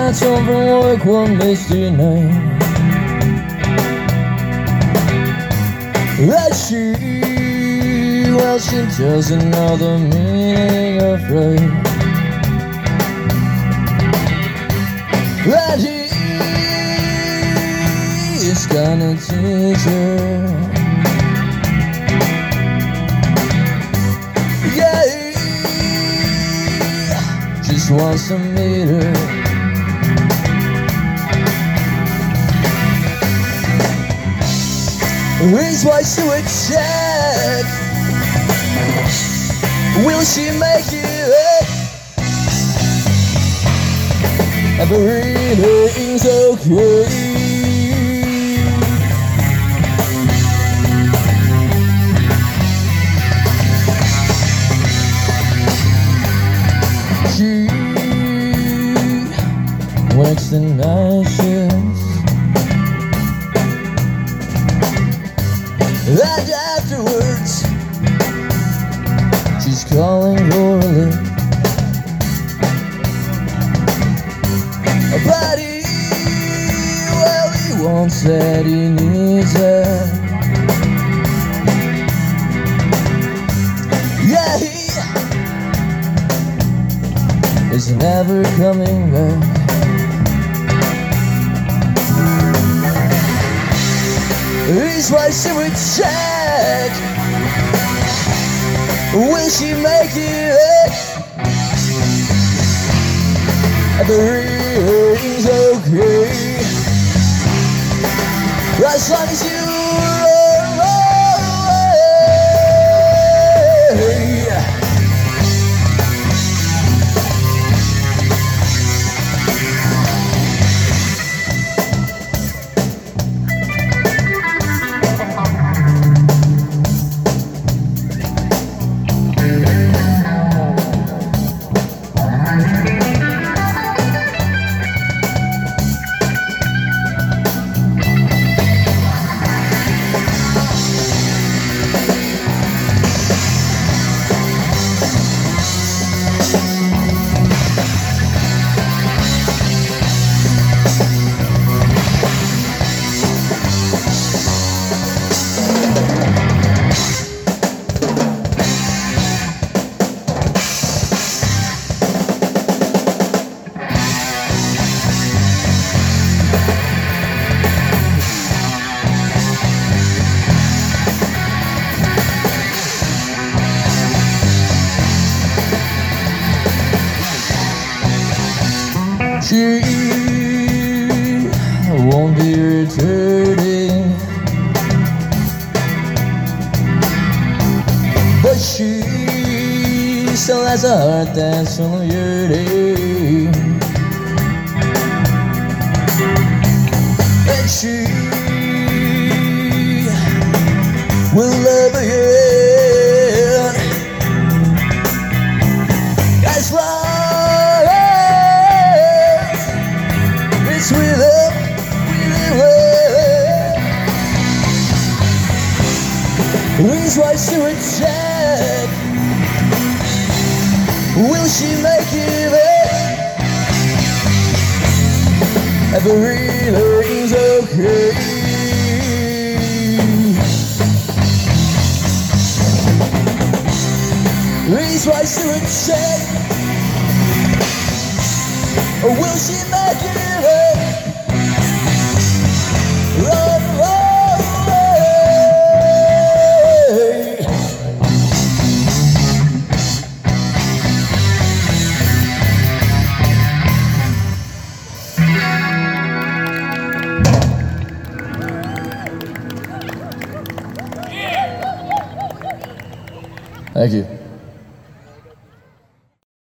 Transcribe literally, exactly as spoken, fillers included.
nights home from work one misty night, that she, well, she doesn't know the meaning of right, that he is gonna teach her. Yeah, he just wants to meet her. He's why she would check. Will she make it? Everything's okay. She works the night shifts, and afterwards she's calling for a lift. But he, well, he won't say he needs her. Yeah, he is never coming back. He's why she would check. Will she make it? Everything's okay, as long as you are away. She won't be returning, but she still has a heart that's full of yearning, and she will love again as long with her, with her. Here's why she would check. Will she make it? Everything's okay. Here's why she would check. Will she make it? Run away. Thank you.